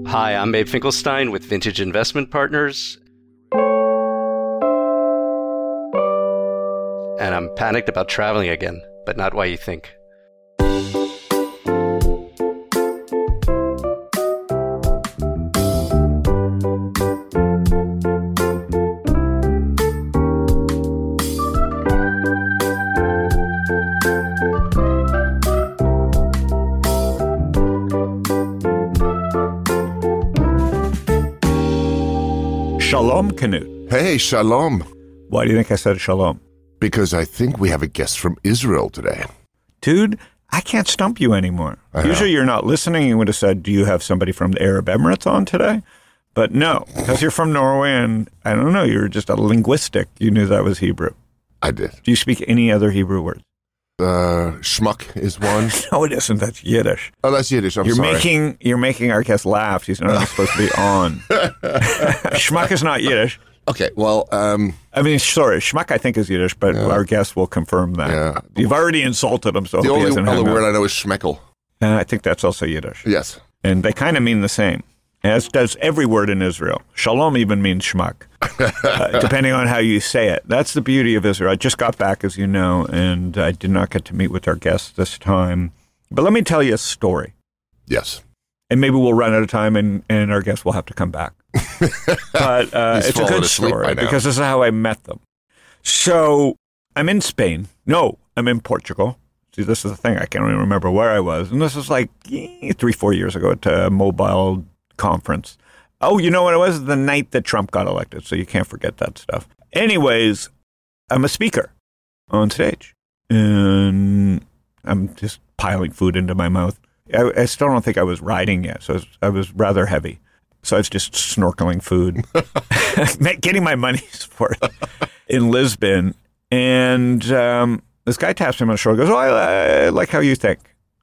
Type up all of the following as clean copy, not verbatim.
Hi, I'm Abe Finkelstein with Vintage Investment Partners. And I'm panicked about traveling again, but not why you think. Shalom, Knut. Hey, shalom. Why do you think I said shalom? Because I think we have a guest from Israel today. Dude, I can't stump you anymore. Usually you're not listening. You would have said, do you have somebody from the Arab Emirates on today? But no, because you're from Norway and I don't know, you're just a linguistic. You knew that was Hebrew. I did. Do you speak any other Hebrew words? Schmuck is one. No, it isn't. That's Yiddish. Oh, that's Yiddish. I'm sorry. You're making our guest laugh. He's not supposed to be on. Schmuck is not Yiddish. Okay, well, I mean, sorry, schmuck I think is Yiddish, but our guest will confirm that. Yeah. You've already insulted him, so the I hope he only hasn't other hung word up. I know is schmeckel. I think that's also Yiddish. Yes. And they kind of mean the same, as does every word in Israel. Shalom even means schmuck, depending on how you say it. That's the beauty of Israel. I just got back, as you know, and I did not get to meet with our guest this time. But let me tell you a story. Yes. And maybe we'll run out of time and our guest will have to come back. But it's a good story because this is how I met them. So I'm in Spain. No, I'm in Portugal. See, this is the thing. I can't even remember where I was. And this is like 3-4 years ago at a mobile conference. Oh, you know what it was? The night that Trump got elected. So you can't forget that stuff. Anyways, I'm a speaker on stage. And I'm just piling food into my mouth. I still don't think I was riding yet. So I was rather heavy. So I was just snorkeling food, getting my money's worth in Lisbon. And this guy taps me on the shoulder and goes, I like how you think.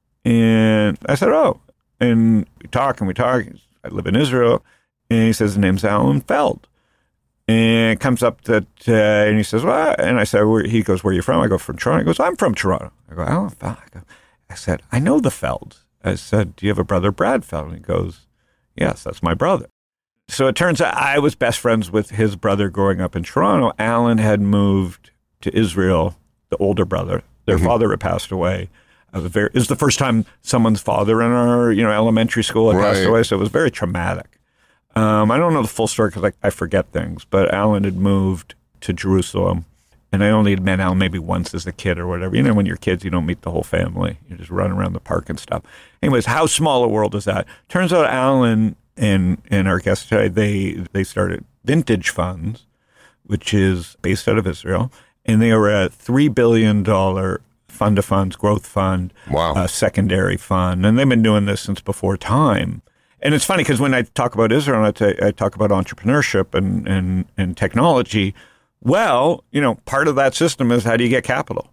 And I said, oh. And we talk. I live in Israel. And he says, his name's Alan Feld. And it comes up that, and he says, well, and I said, he goes, where are you from? I go, from Toronto. He goes, I'm from Toronto. I go, Alan Feld. I said, I know the Felds. I said, do you have a brother, Brad Feld? And he goes, yes, that's my brother. So it turns out I was best friends with his brother growing up in Toronto. Alan had moved to Israel, the older brother. Their father had passed away. It was the first time someone's father in our elementary school had passed away, so it was very traumatic. I don't know the full story because I forget things, but Alan had moved to Jerusalem. And I only had met Alan maybe once as a kid or whatever. You know, when you're kids, you don't meet the whole family. You just run around the park and stuff. Anyways, how small a world is that? Turns out Alan and our guest today, they started Vintage Funds, which is based out of Israel. And they are a $3 billion fund of funds, growth fund, secondary fund. And they've been doing this since before time. And it's funny because when I talk about Israel, I talk about entrepreneurship and technology. Well, part of that system is how do you get capital?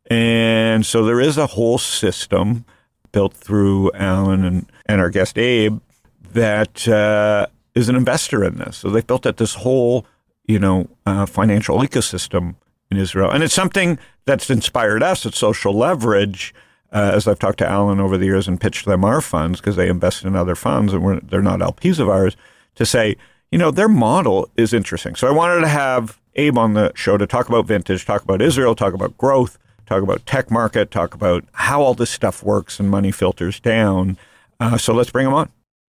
And so there is a whole system built through Alan and our guest Abe that is an investor in this. So they've built out this whole, financial ecosystem in Israel. And it's something that's inspired us at Social Leverage, as I've talked to Alan over the years and pitched them our funds because they invest in other funds and they're not LPs of ours, to say, their model is interesting. So I wanted to have Abe on the show to talk about vintage, talk about Israel, talk about growth, talk about tech market, talk about how all this stuff works and money filters down. So let's bring him on.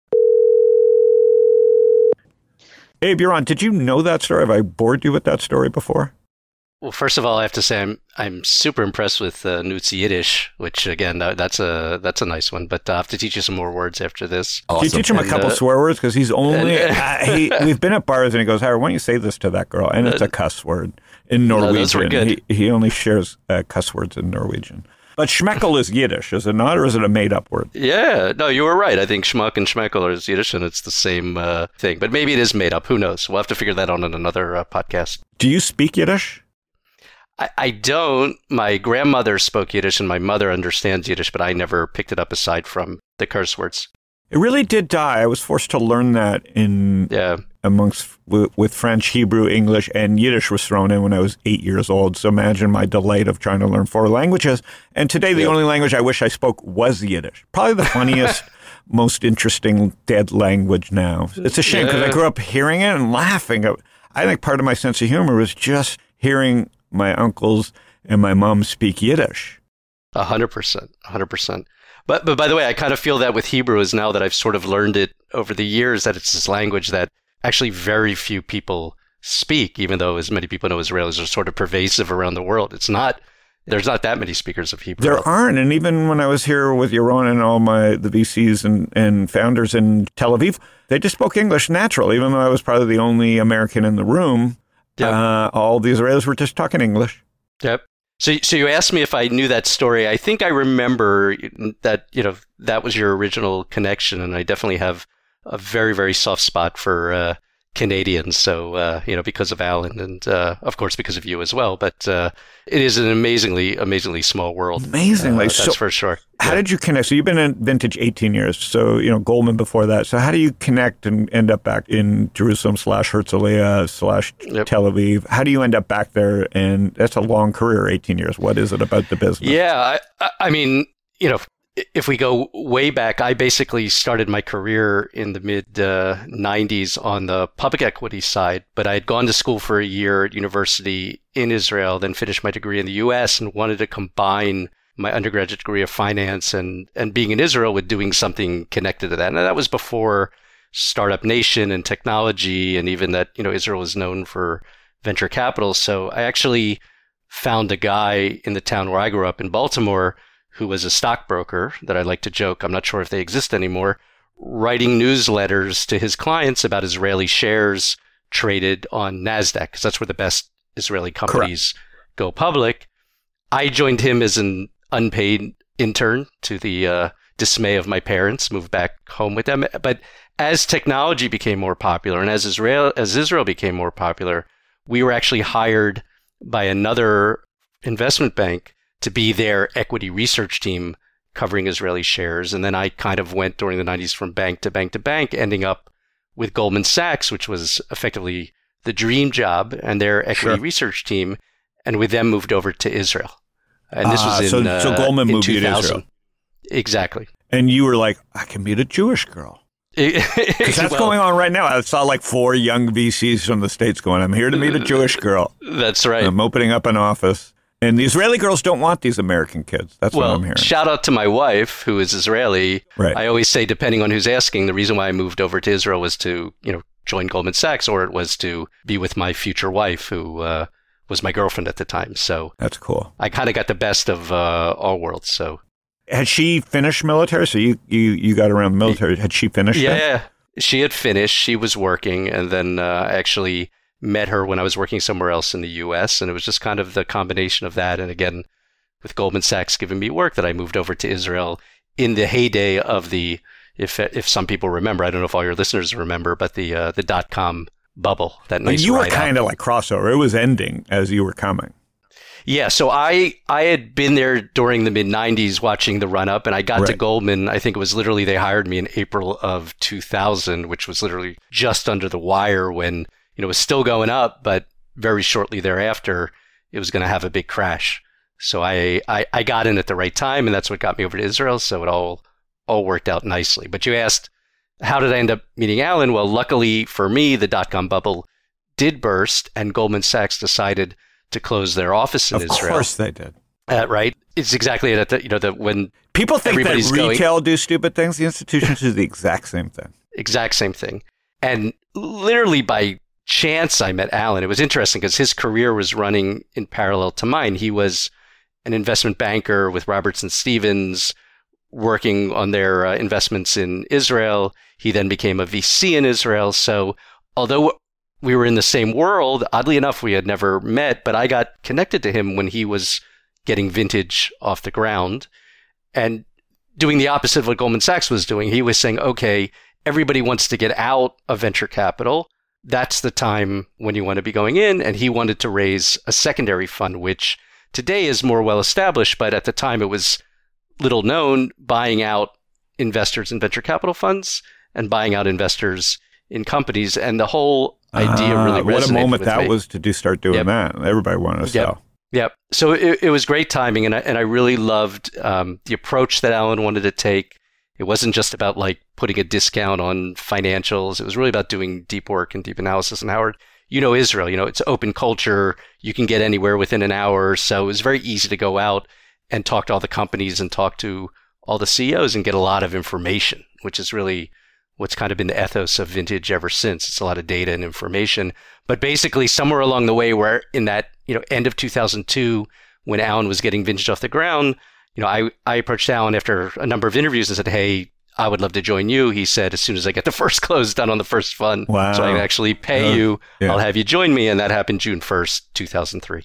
Abe, you're on. Did you know that story? Have I bored you with that story before? Well, first of all, I have to say I'm super impressed with Knut's Yiddish, which again that's a nice one. But I have to teach you some more words after this. Awesome. Can you teach him a couple swear words? Because he's only we've been at bars and he goes, Howard, why don't you say this to that girl? And it's a cuss word in Norwegian. No, those were good. He only shares cuss words in Norwegian. But schmeckel is Yiddish, is it not, or is it a made-up word? Yeah, no, you were right. I think schmuck and schmeckel are Yiddish, and it's the same thing. But maybe it is made up. Who knows? We'll have to figure that out in another podcast. Do you speak Yiddish? I don't. My grandmother spoke Yiddish, and my mother understands Yiddish, but I never picked it up aside from the curse words. It really did die. I was forced to learn that with French, Hebrew, English, and Yiddish was thrown in when I was 8 years old. So imagine my delight of trying to learn 4 languages. And today, the only language I wish I spoke was Yiddish. Probably the funniest most interesting dead language now. It's a shame because I grew up hearing it and laughing. I think part of my sense of humor was just hearing my uncles and my mom speak Yiddish. 100%. But by the way, I kind of feel that with Hebrew is now that I've sort of learned it over the years, that it's this language that actually very few people speak, even though as many people know Israelis are sort of pervasive around the world. There's not that many speakers of Hebrew. There aren't. And even when I was here with Yaron and all the VCs and founders in Tel Aviv, they just spoke English natural, even though I was probably the only American in the room. Yep. All the Israelis were just talking English. Yep. So you asked me if I knew that story. I think I remember that, that was your original connection. And I definitely have a very, very soft spot for Canadians. So, because of Alan and, of course, because of you as well. But it is an amazingly small world. Amazingly. That's for sure. How did you connect? So you've been in Vintage 18 years. So, Goldman before that. So how do you connect and end up back in Jerusalem / Herzliya / Tel Aviv? How do you end up back there? And that's a long career, 18 years. What is it about the business? Yeah. I mean, if we go way back, I basically started my career in the mid 90s on the public equity side, but I had gone to school for a year at university in Israel, then finished my degree in the US and wanted to combine my undergraduate degree of finance and being in Israel with doing something connected to that. And that was before Startup Nation and technology, and even that, Israel is known for venture capital. So I actually found a guy in the town where I grew up in Baltimore who was a stockbroker that I like to joke, I'm not sure if they exist anymore, writing newsletters to his clients about Israeli shares traded on NASDAQ, because that's where the best Israeli companies go public. I joined him as an unpaid intern, to the dismay of my parents, moved back home with them. But as technology became more popular and as Israel became more popular, we were actually hired by another investment bank to be their equity research team covering Israeli shares. And then I kind of went during the 90s from bank to bank to bank, ending up with Goldman Sachs, which was effectively the dream job, and their equity research team. And with them moved over to Israel. And this was in so Goldman moved you to Israel. Exactly. And you were like, I can meet a Jewish girl. Because that's going on right now. I saw like 4 young VCs from the States going, I'm here to meet a Jewish girl. That's right. I'm opening up an office. And the Israeli girls don't want these American kids. That's what I'm hearing. Shout out to my wife, who is Israeli. Right. I always say, depending on who's asking, the reason why I moved over to Israel was to, join Goldman Sachs, or it was to be with my future wife, who was my girlfriend at the time. So that's cool. I kind of got the best of all worlds. So had she finished military? So you got around the military. Had she finished? Yeah, she had finished. She was working, and then I actually met her when I was working somewhere else in the U.S., and it was just kind of the combination of that. And again, with Goldman Sachs giving me work, that I moved over to Israel in the heyday of the, if some people remember, I don't know if all your listeners remember, but the .com bubble. That nice. You were kind of like crossover. It was ending as you were coming. Yeah, so I had been there during the mid-'90s watching the run-up, and I got to Goldman. I think it was literally they hired me in April of 2000, which was literally just under the wire when it was still going up, but very shortly thereafter, it was going to have a big crash. So I got in at the right time, and that's what got me over to Israel. So it all worked out nicely. But you asked, how did I end up meeting Alan? Well, luckily for me, the .com bubble did burst, and Goldman Sachs decided to close their office in Israel. Of course they did. Right? It's exactly that when people think that retail do stupid things, the institutions do the exact same thing. Exact same thing. And literally by chance, I met Alan. It was interesting because his career was running in parallel to mine. He was an investment banker with Robertson Stevens, working on their investments in Israel. He then became a VC in Israel. So although we were in the same world, oddly enough, we had never met, but I got connected to him when he was getting Vintage off the ground and doing the opposite of what Goldman Sachs was doing. He was saying, okay, everybody wants to get out of venture capital. That's the time when you want to be going in. And he wanted to raise a secondary fund, which today is more well established, but at the time it was little known, buying out investors in venture capital funds and buying out investors in companies. And the whole idea really resonated with me. What a moment that was to start doing that. Everybody wanted to sell. Yep. So it was great timing. And I really loved the approach that Alan wanted to take. It wasn't just about like putting a discount on financials. It was really about doing deep work and deep analysis. And Howard, you know Israel, it's open culture. You can get anywhere within an hour. So it was very easy to go out and talk to all the companies and talk to all the CEOs and get a lot of information, which is really what's kind of been the ethos of Vintage ever since. It's a lot of data and information. But basically somewhere along the way where in that, end of 2002, when Alan was getting Vintage off the ground, I approached Alan after a number of interviews and said, hey, I would love to join you. He said, as soon as I get the first close done on the first fund, wow. so I can actually pay you, I'll have you join me. And that happened June 1st, 2003.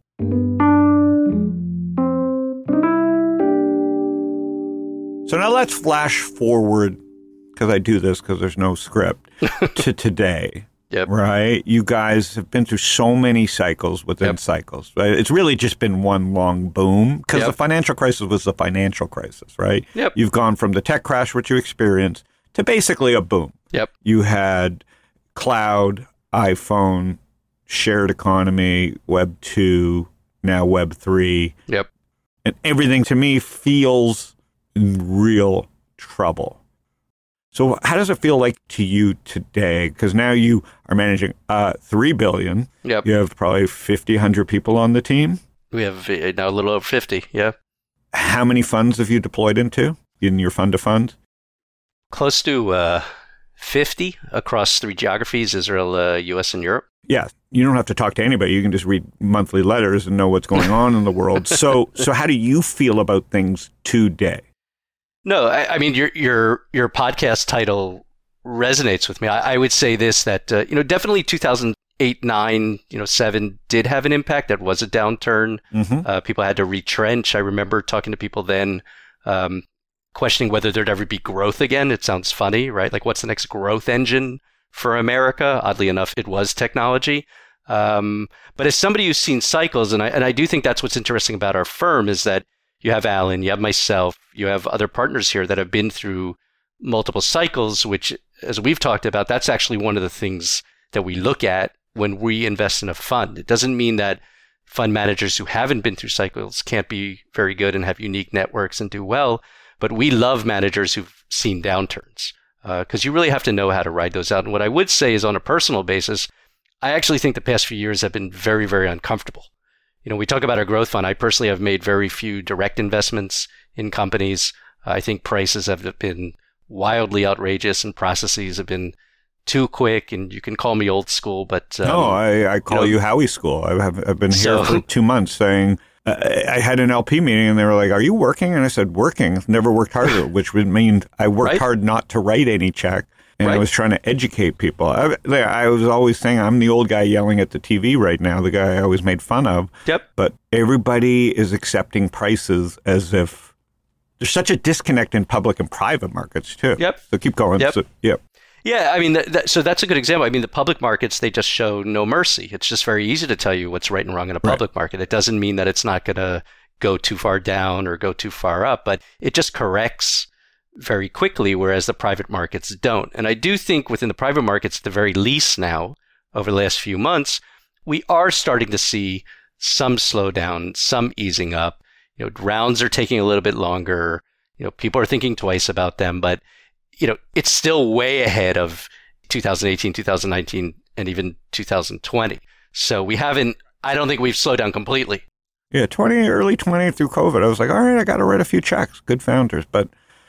So now let's flash forward, because I do this because there's no script, to today. Yep. Right? You guys have been through so many cycles within cycles. Right? It's really just been one long boom because the financial crisis was the financial crisis, right? Yep. You've gone from the tech crash, which you experienced, to basically a boom. Yep. You had cloud, iPhone, shared economy, Web 2, now Web 3. Yep. And everything to me feels in real trouble. So how does it feel like to you today? Because now you are managing $3 billion. Yep. You have probably 50, 100 people on the team. We have now a little over 50, yeah. How many funds have you deployed into in your fund of funds? Close to 50 across 3 geographies, Israel, US, and Europe. Yeah. You don't have to talk to anybody. You can just read monthly letters and know what's going on in the world. So how do you feel about things today? No, I mean, your podcast title resonates with me. I would say this, that, definitely 2008, 9, 7 did have an impact. That was a downturn. Mm-hmm. People had to retrench. I remember talking to people then, questioning whether there'd ever be growth again. It sounds funny, right? Like, what's the next growth engine for America? Oddly enough, it was technology. But as somebody who's seen cycles, and I do think that's what's interesting about our firm, is that you have Alan, you have myself, you have other partners here that have been through multiple cycles, which, as we've talked about, that's actually one of the things that we look at when we invest in a fund. It doesn't mean that fund managers who haven't been through cycles can't be very good and have unique networks and do well, but we love managers who've seen downturns because you really have to know how to ride those out. And what I would say is, on a personal basis, I actually think the past few years have been very, very uncomfortable. We talk about our growth fund. I personally have made very few direct investments in companies. I think prices have been wildly outrageous and processes have been too quick. And you can call me old school, but no, I call you Howie School. I've been here for 2 months saying I had an LP meeting and they were like, "Are you working?" And I said, "Working. Never worked harder," which would mean I worked hard not to write any check. And I was trying to educate people. I was always saying I'm the old guy yelling at the TV right now, the guy I always made fun of. Yep. But everybody is accepting prices as if there's such a disconnect in public and private markets, too. Yep. So keep going. Yep. Yep. Yeah, I mean, so that's a good example. I mean, the public markets, they just show no mercy. It's just very easy to tell you what's right and wrong in a public market. It doesn't mean that it's not going to go too far down or go too far up, but it just corrects very quickly, whereas the private markets don't. And I do think within the private markets, at the very least now, over the last few months, we are starting to see some slowdown, some easing up. Rounds are taking a little bit longer. People are thinking twice about them, but, it's still way ahead of 2018, 2019, and even 2020. So I don't think we've slowed down completely. Yeah, early 20 through COVID, I was like, all right, I got to write a few checks. Good founders. But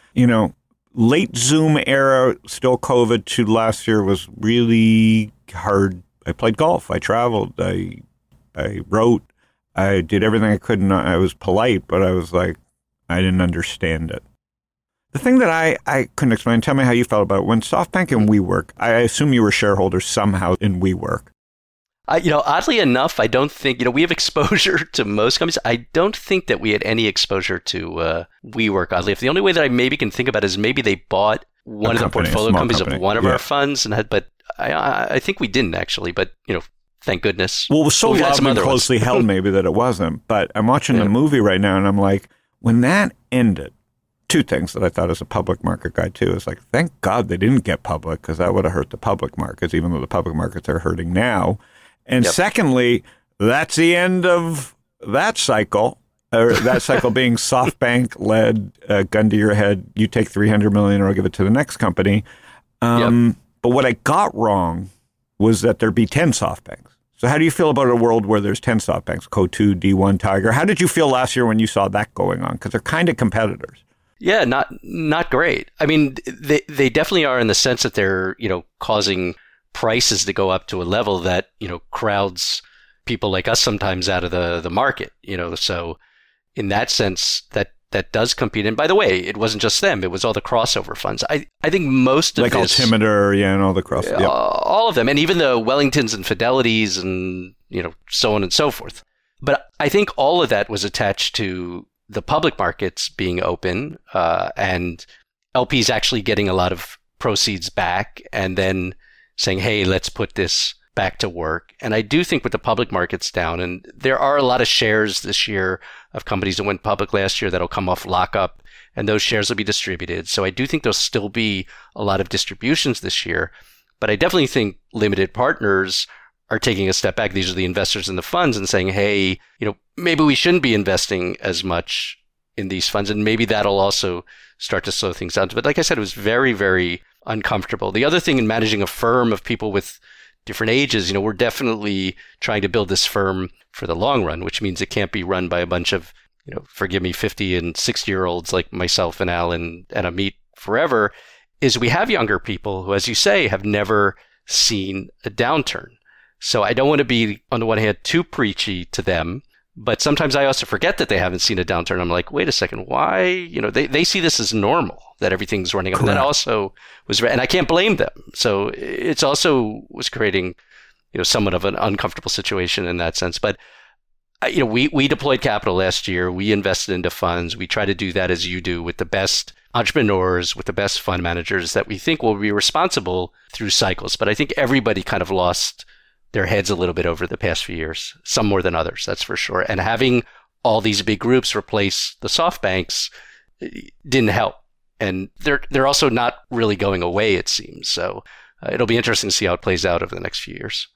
late Zoom era, still COVID to last year was really hard. I played golf. I traveled. I wrote. I did everything I could. I was polite, but I was like, I didn't understand it. The thing that I couldn't explain, tell me how you felt about it. When SoftBank and WeWork, I assume you were shareholders somehow in WeWork. Oddly enough, I don't think, we have exposure to most companies. I don't think that we had any exposure to WeWork, oddly. If the only way that I maybe can think about it is maybe they bought one of the portfolio companies of one of our funds, but I think we didn't actually, but, thank goodness. Well, it was so loved and closely held maybe that it wasn't. But I'm watching the movie right now and I'm like, when that ended, 2 things that I thought as a public market guy too is like, thank God they didn't get public because that would have hurt the public markets, even though the public markets are hurting now. And secondly, that's the end of that cycle. That cycle being SoftBank led, gun to your head, you take $300 million or I'll give it to the next company. But what I got wrong was that there'd be 10 SoftBanks. So how do you feel about a world where there's 10 SoftBanks, Coatue, D1, Tiger? How did you feel last year when you saw that going on? Because they're kind of competitors. Yeah, not great. I mean, they definitely are in the sense that they're, causing prices to go up to a level that, crowds people like us sometimes out of the market, So in that sense, that does compete. And by the way, it wasn't just them. It was all the crossover funds. I think most of like this, Altimeter, and all the crossover. Yeah. All of them. And even the Wellingtons and Fidelities and, so on and so forth. But I think all of that was attached to the public markets being open and LPs actually getting a lot of proceeds back and then saying, hey, let's put this back to work. And I do think with the public markets down, and there are a lot of shares this year of companies that went public last year that'll come off lockup, and those shares will be distributed. So I do think there'll still be a lot of distributions this year. But I definitely think limited partners are taking a step back. These are the investors in the funds and saying, hey, maybe we shouldn't be investing as much in these funds. And maybe that'll also start to slow things down. But like I said, it was very, very uncomfortable. The other thing in managing a firm of people with different ages, we're definitely trying to build this firm for the long run, which means it can't be run by a bunch of, forgive me, 50 and 60-year-olds like myself and Alan and Amit forever, is we have younger people who, as you say, have never seen a downturn. So I don't want to be, on the one hand, too preachy to them, but sometimes I also forget that they haven't seen a downturn. I'm like, wait a second, why? They see this as normal, that everything's running up. And that also was, and I can't blame them. So it's also was creating, somewhat of an uncomfortable situation in that sense. But, we deployed capital last year. We invested into funds. We try to do that as you do with the best entrepreneurs, with the best fund managers that we think will be responsible through cycles. But I think everybody kind of lost their heads a little bit over the past few years, some more than others, that's for sure. And having all these big groups replace the SoftBanks didn't help. And they're also not really going away, it seems. So it'll be interesting to see how it plays out over the next few years.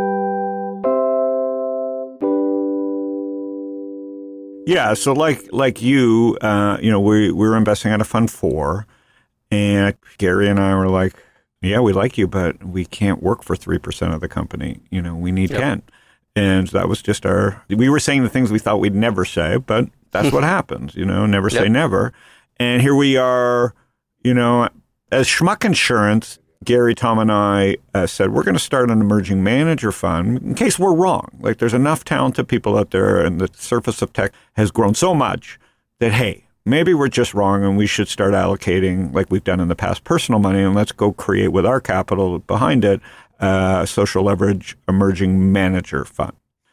Yeah, so like you, we're investing out of Fund 4, and Gary and I were like, yeah, we like you, but we can't work for 3% of the company. We need 10. And that was just we were saying the things we thought we'd never say, but that's what happens, never say never. And here we are, as Schmuck Insurance, Gary, Tom, and I said, we're going to start an emerging manager fund in case we're wrong. Like there's enough talented people out there and the surface of tech has grown so much that, hey, maybe we're just wrong and we should start allocating, like we've done in the past, personal money, and let's go create with our capital behind it a social leverage emerging manager fund.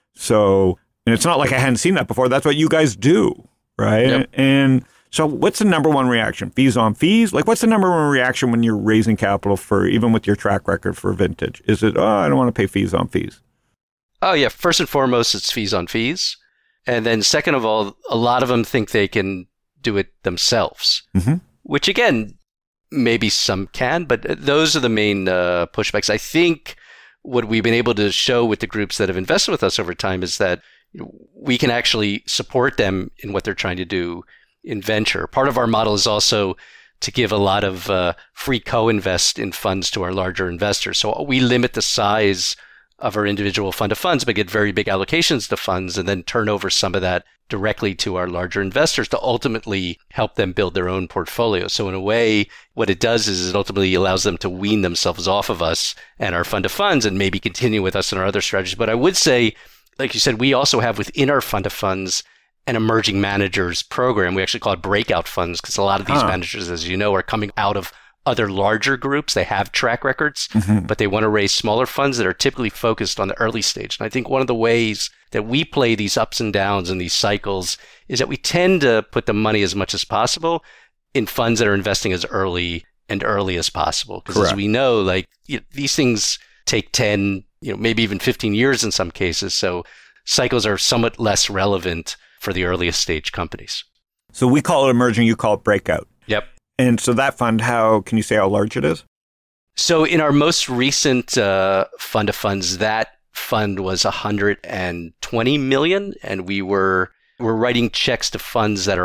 So, and it's not like I hadn't seen that before. That's what you guys do, right? Yep. And so what's the number one reaction? Fees on fees? Like what's the number one reaction when you're raising capital for, even with your track record for vintage? Is it, I don't want to pay fees on fees? Oh, yeah. First and foremost, it's fees on fees. And then second of all, a lot of them think they can do it themselves, which again, maybe some can, but those are the main pushbacks. I think what we've been able to show with the groups that have invested with us over time is that we can actually support them in what they're trying to do in venture. Part of our model is also to give a lot of free co-invest in funds to our larger investors. So we limit the size of our individual fund of funds, but get very big allocations to funds and then turn over some of that directly to our larger investors to ultimately help them build their own portfolio. So in a way, what it does is it ultimately allows them to wean themselves off of us and our fund of funds and maybe continue with us in our other strategies. But I would say, like you said, we also have within our fund of funds an emerging managers program. We actually call it breakout funds because a lot of these managers, as you know, are coming out of other larger groups. They have track records, but they want to raise smaller funds that are typically focused on the early stage. And I think one of the ways that we play these ups and downs and these cycles is that we tend to put the money as much as possible in funds that are investing as early as possible. Because as we know, these things take 10, maybe even 15 years in some cases. So cycles are somewhat less relevant for the earliest stage companies. So we call it emerging, you call it breakout. Yep. And so that fund, can you say how large it is? So in our most recent fund of funds, that fund was $120 million, and we were we're writing checks to funds that are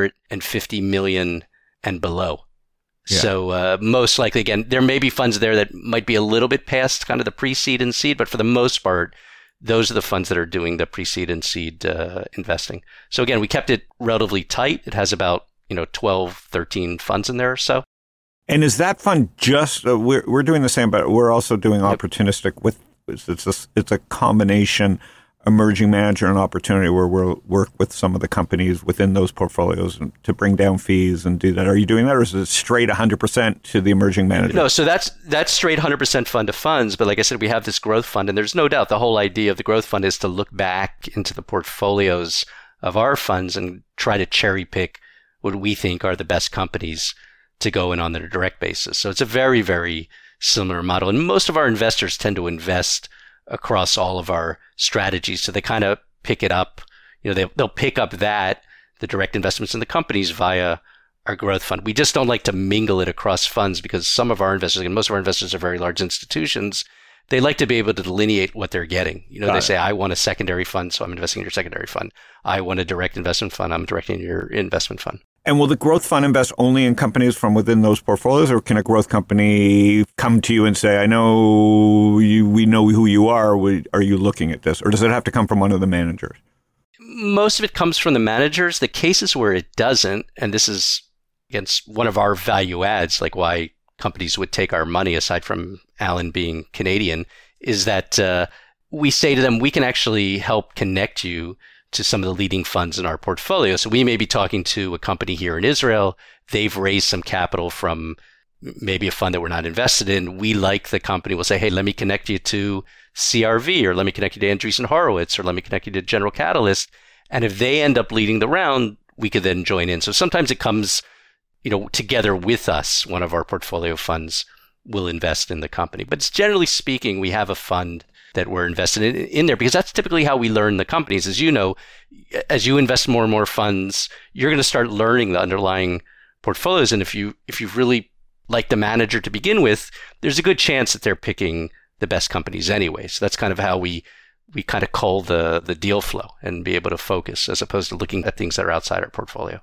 150 million and below. Yeah. So most likely, again, there may be funds there that might be a little bit past kind of the pre-seed and seed, but for the most part, those are the funds that are doing the pre-seed and seed investing. So again, we kept it relatively tight. It has about 12, 13 funds in there or so. And is that fund just we're doing the same, but we're also doing opportunistic with it's a combination emerging manager and opportunity where we'll work with some of the companies within those portfolios to bring down fees and do that. Are you doing that, or is it straight 100% to the emerging manager? No, so that's straight 100% fund to funds. But like I said, we have this growth fund, and there's no doubt the whole idea of the growth fund is to look back into the portfolios of our funds and try to cherry pick what we think are the best companies to go in on a direct basis. So it's a very, very similar model. And most of our investors tend to invest across all of our strategies. So they kind of pick it up. They'll pick up the direct investments in the companies via our growth fund. We just don't like to mingle it across funds because some of our investors, and most of our investors are very large institutions, they like to be able to delineate what they're getting. They say, I want a secondary fund, so I'm investing in your secondary fund. I want a direct investment fund, I'm directing your investment fund. And will the growth fund invest only in companies from within those portfolios, or can a growth company come to you and say, I know we know who you are, are you looking at this? Or does it have to come from one of the managers? Most of it comes from the managers. The cases where it doesn't, and this is against one of our value adds, like why companies would take our money, aside from Alan being Canadian, is that we say to them, we can actually help connect you to some of the leading funds in our portfolio. So we may be talking to a company here in Israel. They've raised some capital from maybe a fund that we're not invested in. We like the company. We'll say, hey, let me connect you to CRV, or let me connect you to Andreessen Horowitz, or let me connect you to General Catalyst. And if they end up leading the round, we could then join in. So sometimes it comes, together with us. One of our portfolio funds will invest in the company. But generally speaking, we have a fund that we're invested in there, because that's typically how we learn the companies. As you know, as you invest more and more funds, you're going to start learning the underlying portfolios. And if you really like the manager to begin with, there's a good chance that they're picking the best companies anyway. So that's kind of how we kind of cull the deal flow and be able to focus, as opposed to looking at things that are outside our portfolio.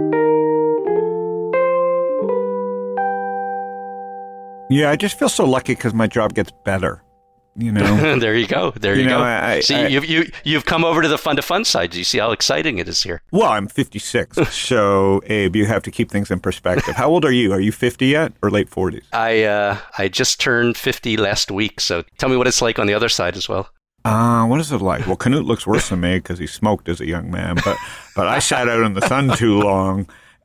Yeah, I just feel so lucky because my job gets better. There you go. You go. You've come over to the fund to fund side. Do you see how exciting it is here? Well, I'm 56. So, Abe, you have to keep things in perspective. How old are you? Are you 50 yet, or late 40s? I just turned 50 last week. So tell me what it's like on the other side as well. What is it like? Well, Knut looks worse than me because he smoked as a young man, but I sat out in the sun too long.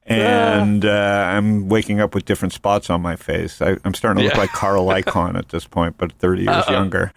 And I'm waking up with different spots on my face. I'm starting to look like Carl Icahn at this point, but 30 years younger.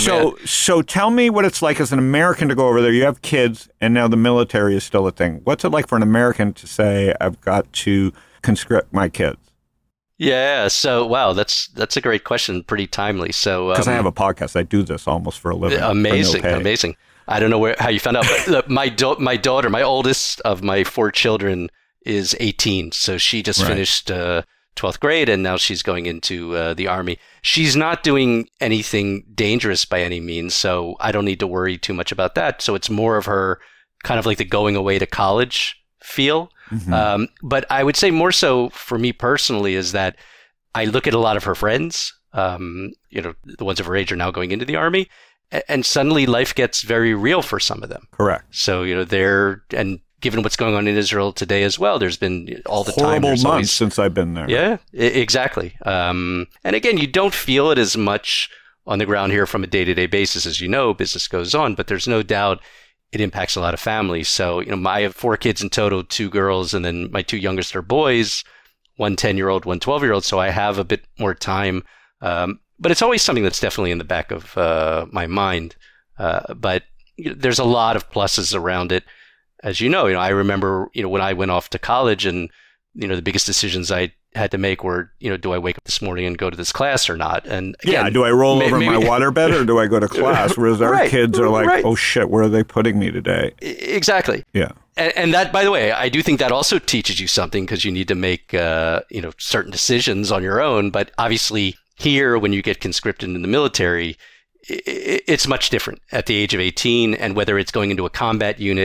So tell me what it's like as an American to go over there. You have kids, and now the military is still a thing. What's it like for an American to say, I've got to conscript my kids? Yeah. So, wow, that's a great question. Pretty timely. So, because I have a podcast, I do this almost for a living. Amazing. I don't know how you found out, but look, my daughter, my oldest of my 4 children, is 18. So she just finished 12th grade, and now she's going into the Army. She's not doing anything dangerous by any means, so I don't need to worry too much about that. So it's more of her kind of like the going away to college feel. Mm-hmm. But I would say more so for me personally is that I look at a lot of her friends, the ones of her age are now going into the Army, and suddenly life gets very real for some of them. Correct. So, and given what's going on in Israel today as well, there's been all the horrible time. Months since I've been there. Yeah, exactly. And again, you don't feel it as much on the ground here from a day-to-day basis. As you know, business goes on, but there's no doubt it impacts a lot of families. So, I have 4 kids in total, 2 girls, and then my 2 youngest are boys, one 10-year-old, one 12-year-old. So I have a bit more time. But it's always something that's definitely in the back of my mind. But there's a lot of pluses around it. As you know, I remember, when I went off to college, and, the biggest decisions I had to make were, do I wake up this morning and go to this class or not? And again, do I roll over my waterbed or do I go to class? Whereas our kids are like, oh shit, where are they putting me today? Exactly. Yeah. And that, by the way, I do think that also teaches you something, because you need to make, certain decisions on your own. But obviously here, when you get conscripted in the military, it's much different at the age of 18, and whether it's going into a combat unit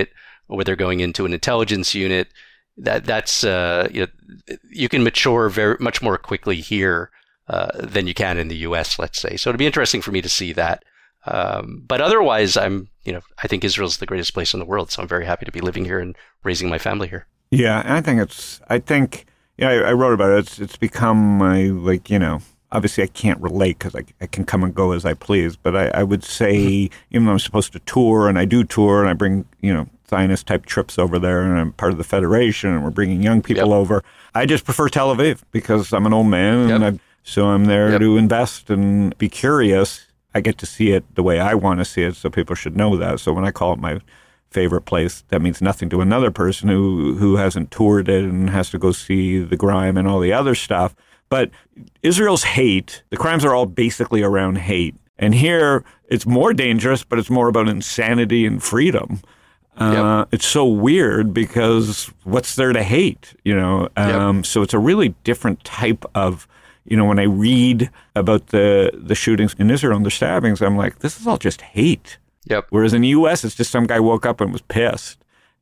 or whether going into an intelligence unit. That's you can mature very much more quickly here than you can in the U.S., let's say. So it'll be interesting for me to see that. But otherwise, I think Israel's the greatest place in the world. So I'm very happy to be living here and raising my family here. Yeah, I think I wrote about it. It's become obviously I can't relate because I can come and go as I please. But I would say, even though I'm supposed to tour, and I do tour, and I bring, Zionist-type trips over there, and I'm part of the Federation, and we're bringing young people over, I just prefer Tel Aviv because I'm an old man, and so I'm there to invest and be curious. I get to see it the way I want to see it, so people should know that. So when I call it my favorite place, that means nothing to another person who hasn't toured it and has to go see the grime and all the other stuff. But Israel's hate, the crimes are all basically around hate. And here, it's more dangerous, but it's more about insanity and freedom. It's so weird because what's there to hate, So it's a really different type of, when I read about the shootings in Israel and the stabbings, I'm like, this is all just hate. Whereas in the U.S., it's just some guy woke up and was pissed.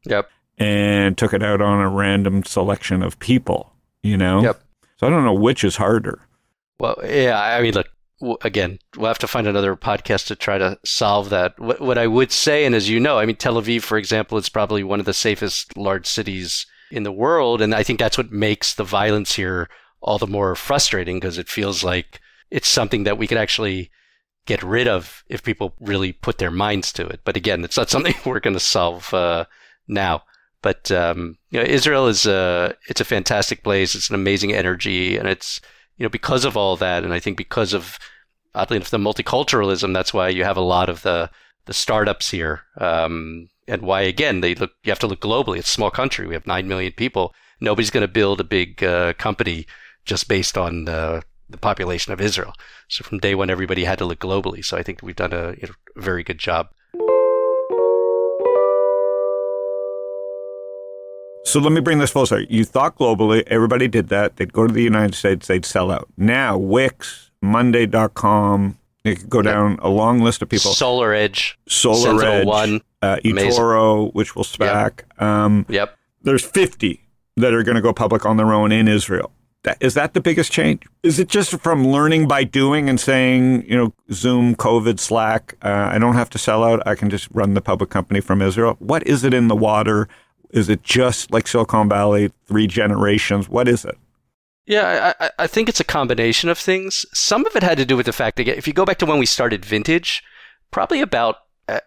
And took it out on a random selection of people, So I don't know which is harder. Well, yeah, I mean, look, again, we'll have to find another podcast to try to solve that. What I would say, and as you know, I mean, Tel Aviv, for example, is probably one of the safest large cities in the world. And I think that's what makes the violence here all the more frustrating, because it feels like it's something that we could actually get rid of if people really put their minds to it. But again, it's not something we're going to solve now. But Israel is it's a fantastic place. It's an amazing energy, and it's because of all that, and I think because of, oddly enough, the multiculturalism. That's why you have a lot of the startups here, and why again you have to look globally. It's a small country. We have 9 million people. Nobody's going to build a big company just based on the population of Israel. So from day one, everybody had to look globally. So I think we've done a very good job. So let me bring this full circle. You thought globally, everybody did that. They'd go to the United States, they'd sell out. Now, Wix, Monday.com, you could go down a long list of people. SolarEdge, SentinelOne, eToro, which will SPAC. There's 50 that are going to go public on their own in Israel. Is that the biggest change? Is it just from learning by doing and saying, Zoom, COVID, Slack, I don't have to sell out, I can just run the public company from Israel? What is it in the water? Is it just like Silicon Valley, 3 generations? What is it? Yeah, I think it's a combination of things. Some of it had to do with the fact that if you go back to when we started Vintage, probably about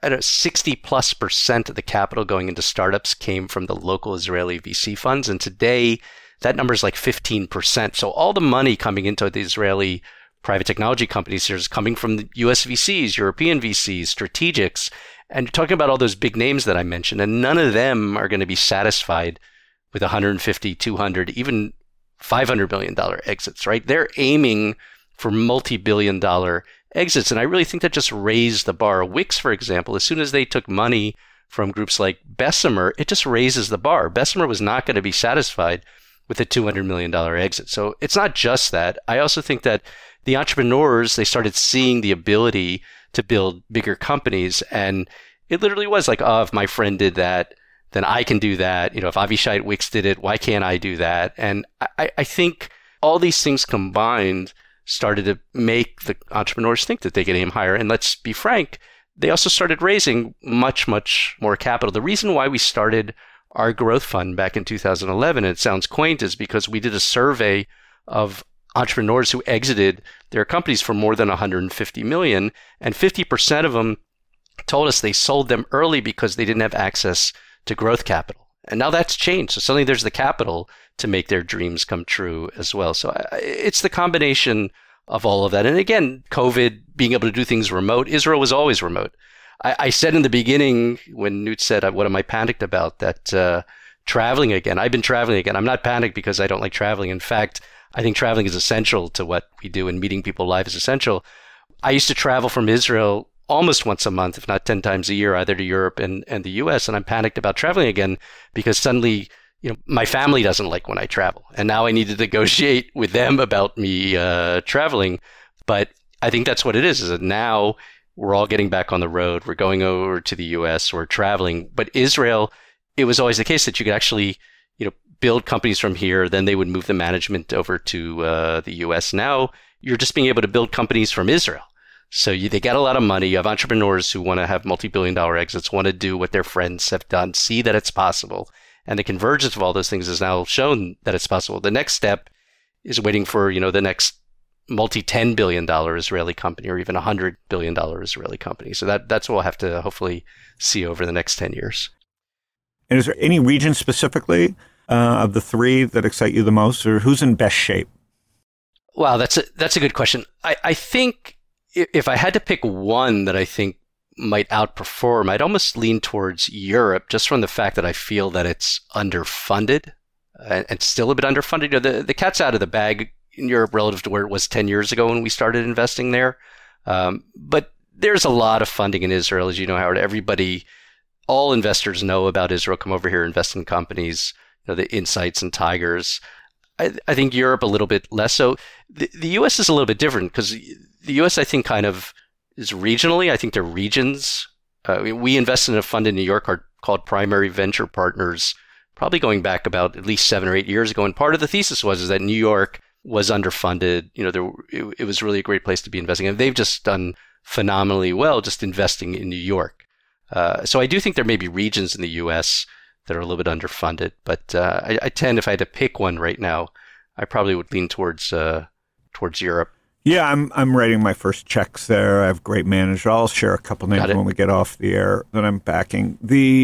60+% of the capital going into startups came from the local Israeli VC funds. And today, that number is like 15%. So all the money coming into the Israeli private technology companies here is coming from the US VCs, European VCs, strategics. And you're talking about all those big names that I mentioned, and none of them are going to be satisfied with 150, 200, even $500 million exits, right? They're aiming for multi-billion dollar exits. And I really think that just raised the bar. Wix, for example, as soon as they took money from groups like Bessemer, it just raises the bar. Bessemer was not going to be satisfied with a $200 million exit. So it's not just that. I also think that the entrepreneurs, they started seeing the ability to build bigger companies. And it literally was like, oh, if my friend did that, then I can do that. If Avishai at Wix did it, why can't I do that? And I think all these things combined started to make the entrepreneurs think that they could aim higher. And let's be frank, they also started raising much, much more capital. The reason why we started our growth fund back in 2011, and it sounds quaint, is because we did a survey of entrepreneurs who exited their companies for more than 150 million, and 50% of them told us they sold them early because they didn't have access to growth capital. And now that's changed. So suddenly there's the capital to make their dreams come true as well. So it's the combination of all of that. And again, COVID, being able to do things remote. Israel was always remote. I said in the beginning when Newt said, what am I panicked about? That traveling again. I've been traveling again. I'm not panicked because I don't like traveling. In fact, I think traveling is essential to what we do, and meeting people live is essential. I used to travel from Israel almost once a month, if not 10 times a year, either to Europe and the US. And I'm panicked about traveling again because suddenly, my family doesn't like when I travel. And now I need to negotiate with them about me traveling. But I think that's what it is that now we're all getting back on the road. We're going over to the US, we're traveling. But Israel it was always the case that you could actually, build companies from here, then they would move the management over to the US. Now you're just being able to build companies from Israel. So they get a lot of money. You have entrepreneurs who want to have multi-billion-dollar exits, want to do what their friends have done, see that it's possible. And the convergence of all those things has now shown that it's possible. The next step is waiting for, the next multi-$10 billion Israeli company or even $100 billion Israeli company. So that's what we'll have to hopefully see over the next 10 years. And is there any region specifically of the three that excite you the most, or who's in best shape? Wow, that's a good question. I think if I had to pick one that I think might outperform, I'd almost lean towards Europe, just from the fact that I feel that it's underfunded and still a bit underfunded. The cat's out of the bag in Europe relative to where it was 10 years ago when we started investing there. But there's a lot of funding in Israel, as you know, Howard. All investors know about Israel, come over here, invest in companies, the Insights and Tigers. I think Europe a little bit less so. The U.S. is a little bit different because the U.S. I think kind of is regionally. I think they're regions. We invested in a fund in New York called Primary Venture Partners, probably going back about at least 7 or 8 years ago. And part of the thesis was that New York was underfunded. It was really a great place to be investing, and they've just done phenomenally well just investing in New York. So I do think there may be regions in the U.S. that are a little bit underfunded, but I tend, if I had to pick one right now, I probably would lean towards Europe. Yeah, I'm writing my first checks there. I have great managers. I'll share a couple names when we get off the air that I'm backing.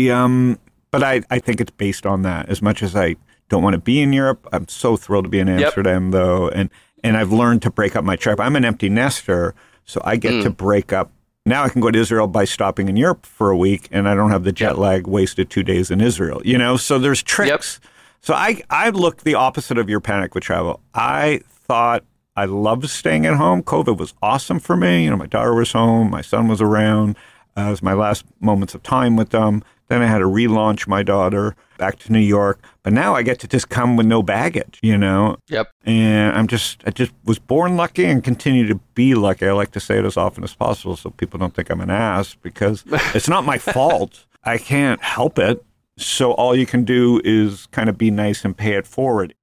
But I think it's based on that. As much as I don't want to be in Europe, I'm so thrilled to be in Amsterdam, though, and I've learned to break up my trip. I'm an empty nester, so I get to break up. Now I can go to Israel by stopping in Europe for a week, and I don't have the jet lag wasted 2 days in Israel. So there's tricks. Yep. So I looked the opposite of your panic with travel. I thought I loved staying at home. COVID was awesome for me. My daughter was home. My son was around. It was my last moments of time with them. Then I had to relaunch my daughter back to New York. But now I get to just come with no baggage, Yep. And I just was born lucky and continue to be lucky. I like to say it as often as possible so people don't think I'm an ass, because it's not my fault. I can't help it. So all you can do is kind of be nice and pay it forward.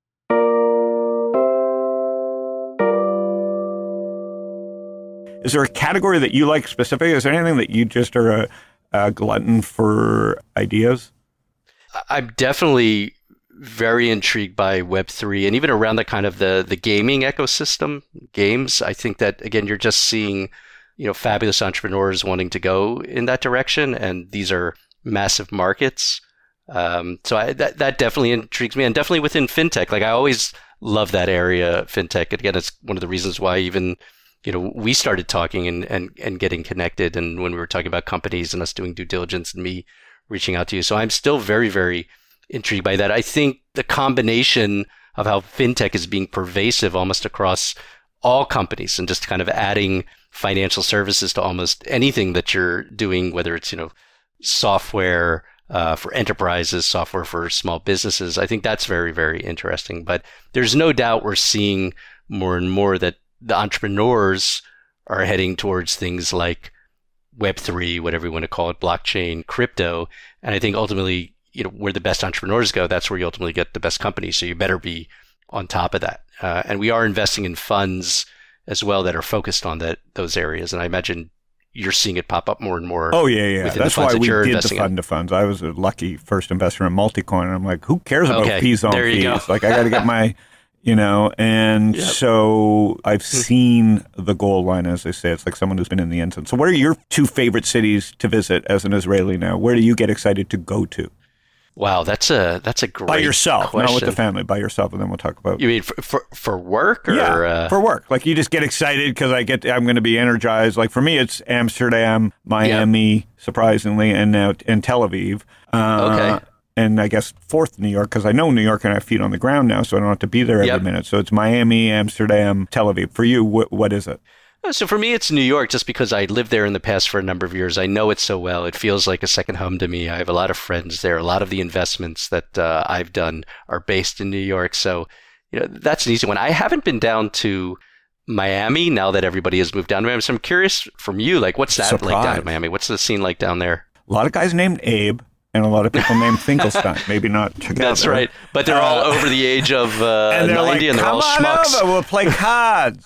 Is there a category that you like specifically? Is there anything that you just are a glutton for ideas? I'm definitely very intrigued by Web3 and even around the kind of the gaming ecosystem, games. I think that, again, you're just seeing, fabulous entrepreneurs wanting to go in that direction. And these are massive markets. So that definitely intrigues me, and definitely within fintech. Like, I always love that area, fintech. Again, it's one of the reasons why even we started talking and getting connected, and when we were talking about companies and us doing due diligence and me reaching out to you. So I'm still very, very intrigued by that. I think the combination of how fintech is being pervasive almost across all companies and just kind of adding financial services to almost anything that you're doing, whether it's, software for enterprises, software for small businesses. I think that's very, very interesting. But there's no doubt we're seeing more and more that the entrepreneurs are heading towards things like Web3, whatever you want to call it, blockchain, crypto. And I think ultimately, where the best entrepreneurs go, that's where you ultimately get the best companies. So you better be on top of that. And we are investing in funds as well that are focused on those areas. And I imagine you're seeing it pop up more and more. Oh, yeah. That's why we did the fund to funds. I was a lucky first investor in Multicoin. And I'm like, who cares about fees on fees? Go. Like, I got to get my... and so I've seen the goal line, as they say. It's like someone who's been in the end zone. So what are your 2 favorite cities to visit as an Israeli now? Where do you get excited to go to? Wow, that's a great by yourself, question. Not with the family, by yourself, and then we'll talk about. You mean for work, or for work? Like, you just get excited because I'm going to be energized. Like, for me, it's Amsterdam, Miami, surprisingly, and Tel Aviv. Okay. And I guess 4th, New York, because I know New York and I have feet on the ground now, so I don't have to be there every minute. So it's Miami, Amsterdam, Tel Aviv. For you, what is it? So for me, it's New York, just because I lived there in the past for a number of years. I know it so well. It feels like a second home to me. I have a lot of friends there. A lot of the investments that I've done are based in New York. So, that's an easy one. I haven't been down to Miami now that everybody has moved down to Miami. So I'm curious from you, like, what's that like down in Miami? What's the scene like down there? A lot of guys named Abe. and a lot of people named Finkelstein. Maybe not together. That's right. But they're all over the age of 90, like, and they're all schmucks. Come on over, we'll play cards.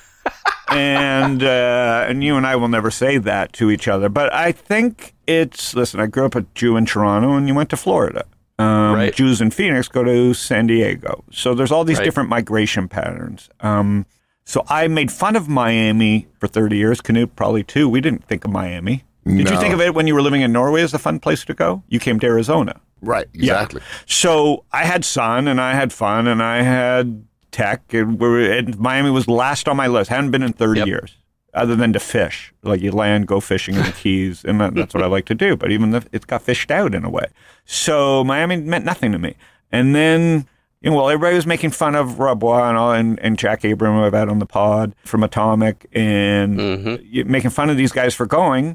And you and I will never say that to each other. But I think listen, I grew up a Jew in Toronto, and you went to Florida. Right. Jews in Phoenix go to San Diego. So there's all these different migration patterns. So I made fun of Miami for 30 years. Knut, probably too. We didn't think of Miami. Did you think of it when you were living in Norway as a fun place to go? You came to Arizona. Right, exactly. Yeah. So I had sun, and I had fun, and I had tech. And Miami was last on my list. Hadn't been in 30 years, other than to fish. Like you land, go fishing in the Keys, and that's what I like to do. But even it got fished out in a way. So Miami meant nothing to me. And then, everybody was making fun of Rabois and Jack Abram, who I've had on the pod from Atomic, and making fun of these guys for going.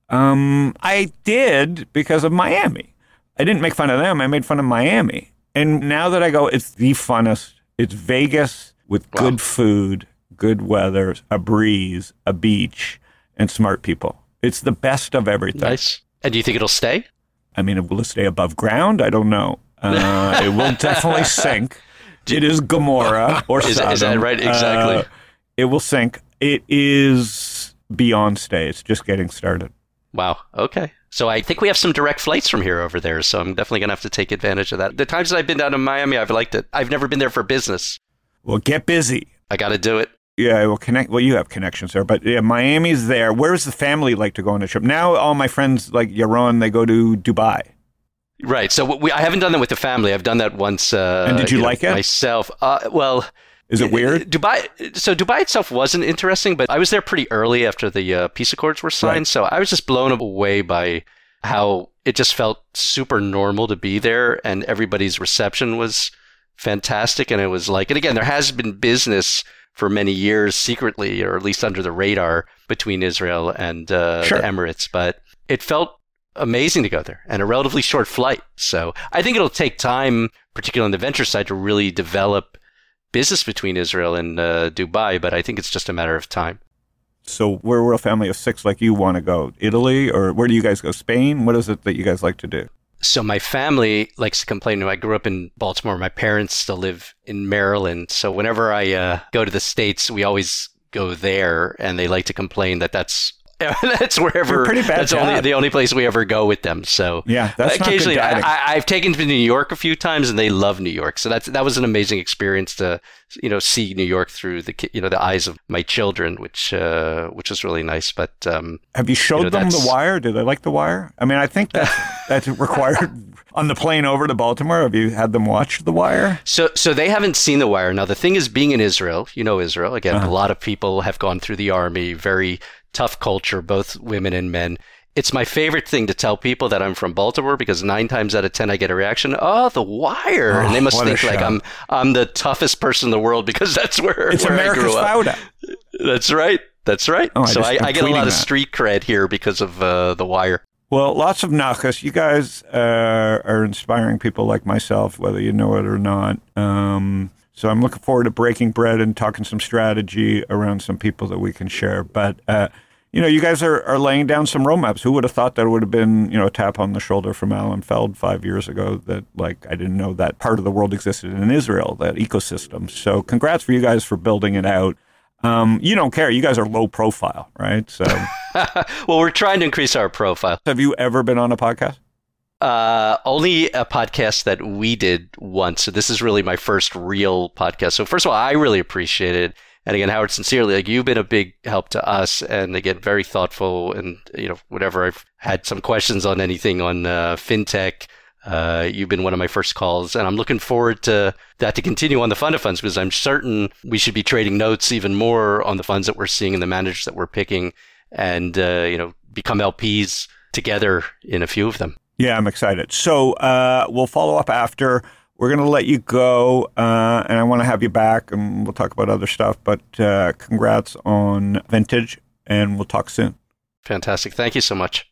I did because of Miami. I didn't make fun of them. I made fun of Miami. And now that I go, it's the funnest. It's Vegas with good food, good weather, a breeze, a beach, and smart people. It's the best of everything. Nice. And do you think it'll stay? I mean, will it stay above ground? I don't know. It will definitely sink. It is Gomorrah or Sodom. Is that right? Exactly. It will sink. It is beyond stay. It's just getting started. Wow. Okay. So I think we have some direct flights from here over there. So I'm definitely going to have to take advantage of that. The times that I've been down to Miami, I've liked it. I've never been there for business. Well, get busy. I got to do it. Yeah, we'll connect. Well, you have connections there, but yeah, Miami's there. Where's the family like to go on a trip? Now, all my friends like Yaron, they go to Dubai. Right. So I haven't done that with the family. I've done that once. And did you like it? Myself? Well, is it weird? Dubai itself wasn't interesting, but I was there pretty early after the peace accords were signed. Right. So I was just blown away by how it just felt super normal to be there, and everybody's reception was fantastic. And it was like, and again, there has been business for many years secretly, or at least under the radar, between Israel and the Emirates, but it felt amazing to go there, and a relatively short flight. So I think it'll take time, particularly on the venture side, to really develop business between Israel and Dubai, but I think it's just a matter of time. So where we're a family of 6 like you want to go? Italy, or where do you guys go? Spain? What is it that you guys like to do? So my family likes to complain. I grew up in Baltimore. My parents still live in Maryland. So whenever I go to the States, we always go there, and they like to complain that's wherever. Pretty bad. That's the only place we ever go with them. So yeah, that's occasionally not good I've taken to New York a few times, and they love New York. So that was an amazing experience to see New York through the eyes of my children, which was really nice. But have you showed them The Wire? Do they like The Wire? I mean, I think that's required. On the plane over to Baltimore, have you had them watch The Wire? So they haven't seen The Wire. Now, the thing is, being in Israel, Israel, again, a lot of people have gone through the army, very tough culture, both women and men. It's my favorite thing to tell people that I'm from Baltimore, because 9 times out of 10 I get a reaction, "Oh, The Wire," and they must think like I'm the toughest person in the world because that's where it's where America's I grew up. Fauda. That's right. Oh, so I get a lot of street cred here because of The Wire. Well, lots of nachas. You guys are inspiring people like myself, whether you know it or not. So I'm looking forward to breaking bread and talking some strategy around some people that we can share. But, you guys are laying down some roadmaps. Who would have thought that it would have been, a tap on the shoulder from Alan Feld 5 years ago that, I didn't know that part of the world existed in Israel, that ecosystem. So congrats for you guys for building it out. You don't care. You guys are low profile, right? So, well, we're trying to increase our profile. Have you ever been on a podcast? Only a podcast that we did once. So this is really my first real podcast. So first of all, I really appreciate it. And again, Howard, sincerely, you've been a big help to us, and again, very thoughtful. And whatever, I've had some questions on anything on fintech. You've been one of my first calls, and I'm looking forward to that to continue on the fund of funds, because I'm certain we should be trading notes even more on the funds that we're seeing and the managers that we're picking, and become LPs together in a few of them. Yeah, I'm excited. So we'll follow up after. We're going to let you go, and I want to have you back, and we'll talk about other stuff. But congrats on Vintage, and we'll talk soon. Fantastic. Thank you so much.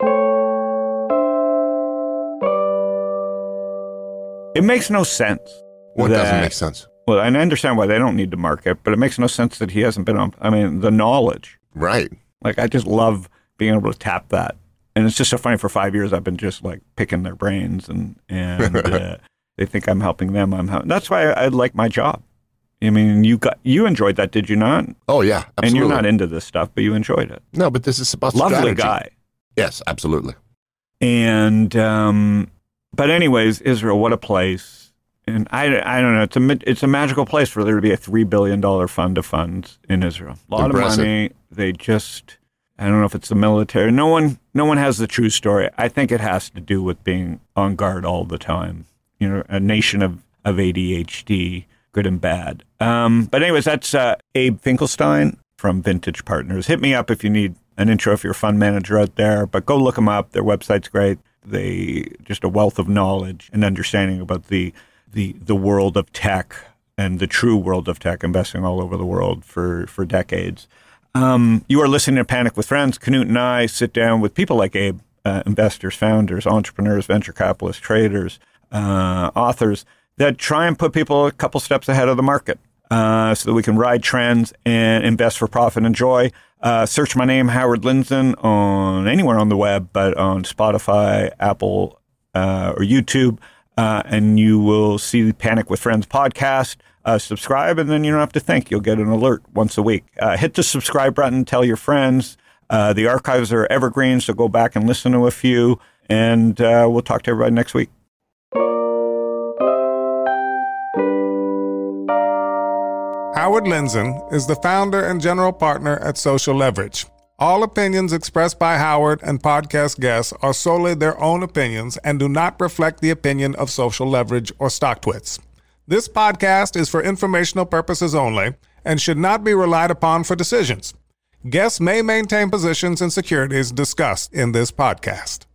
It makes no sense. What doesn't make sense? Well, and I understand why they don't need to market, but it makes no sense that he hasn't been on. I mean, the knowledge. Right. I just love being able to tap that. And it's just so funny. For 5 years, I've been just like picking their brains, and they think I'm helping them. That's why I like my job. I mean, you enjoyed that, did you not? Oh yeah, absolutely. And you're not into this stuff, but you enjoyed it. No, but this is about lovely strategy. Guy. Yes, absolutely. And but anyways, Israel, what a place! And I don't know. It's a magical place for there to be a $3 billion fund of funds in Israel. A lot of money. They just, I don't know if it's the military. No one has the true story. I think it has to do with being on guard all the time. You know, a nation of ADHD, good and bad. But anyways, that's Abe Finkelstein from Vintage Partners. Hit me up if you need an intro if you're a fund manager out there. But go look them up. Their website's great. They just a wealth of knowledge and understanding about the world of tech and the true world of tech, investing all over the world for decades. You are listening to Panic with Friends. Knut and I sit down with people like Abe, investors, founders, entrepreneurs, venture capitalists, traders, authors that try and put people a couple steps ahead of the market so that we can ride trends and invest for profit and joy. Search my name, Howard Lindzen, on anywhere on the web, but on Spotify, Apple, or YouTube. And you will see the Panic with Friends podcast. Subscribe, and then you don't have to think. You'll get an alert once a week. Hit the subscribe button. Tell your friends. The archives are evergreen, so go back and listen to a few. And we'll talk to everybody next week. Howard Lindzen is the founder and general partner at Social Leverage. All opinions expressed by Howard and podcast guests are solely their own opinions and do not reflect the opinion of Social Leverage or StockTwits. This podcast is for informational purposes only and should not be relied upon for decisions. Guests may maintain positions in securities discussed in this podcast.